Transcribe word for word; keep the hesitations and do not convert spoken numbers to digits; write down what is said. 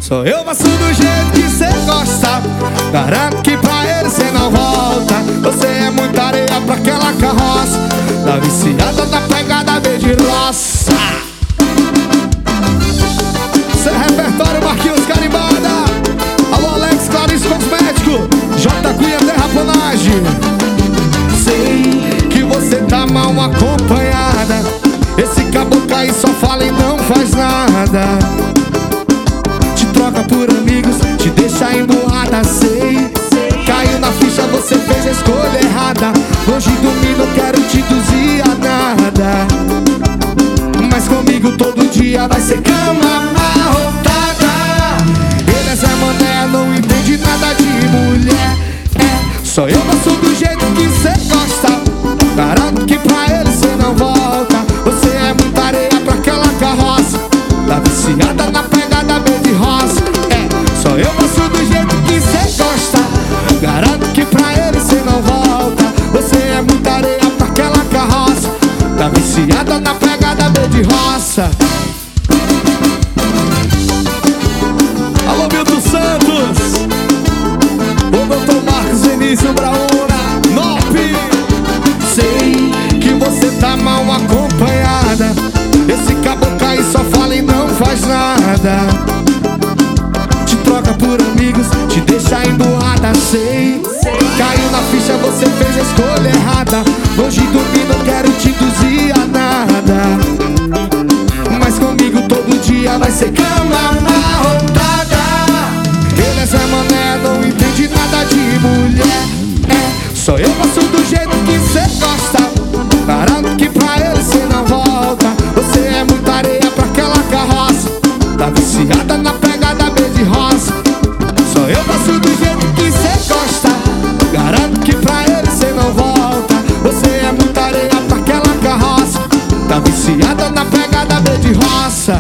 Só eu faço do jeito que cê gosta. Garanto que pra ele cê não volta. Você é muita areia pra aquela carroça. Tá viciada na pegada verde roça. Cê é repertório Marquinhos Carimbada. Alô Alex Clarice Cosmético, J Cunha Terraplanagem. Sei que você tá mal acompanhada. Esse caboclo aí só fala e não faz nada. Te troca por amigos, te deixa emburrada. Sei, caiu na ficha, você fez a escolha errada. Longe do mim, não quero te induzir a nada. Mas comigo todo dia vai ser cama amarrotada. Ele é Zé Mané, não entende nada de mulher. É, só eu faço do jeito que cê gosta. Garanto que pra ele cê não volta. Você é muita areia pra aquela carroça. Tá viciada na pegada verde roça. É, só eu faço do jeito que cê gosta. Garanto que pra ele cê não volta. Você é muita areia pra aquela carroça. Tá viciada na pegada verde roça. Alô Milton Santos, o doutor Marcos Vinícius Brauna, Nop. Sei que você tá mal acompanhada. Esse caboclo aí só fala e não faz nada. Te troca por amigos, te deixa emburrada. Sei, caiu na ficha, você fez a escolha errada. Longe do mim, não quero te induzir a nada. Mas comigo todo dia vai ser cama amarrotada. Ele é Zé Mané, não entende nada de mulher. É, só eu faço do jeito que cê gosta. Garanto que pra ele cê não volta. Você é muita areia pra aquela carroça. Tá viciada na pegada verde roça. Só eu faço do jeito que cê gosta. Garanto que pra ele cê não volta. Você é muita areia pra aquela carroça. Tá viciada na pegada verde roça.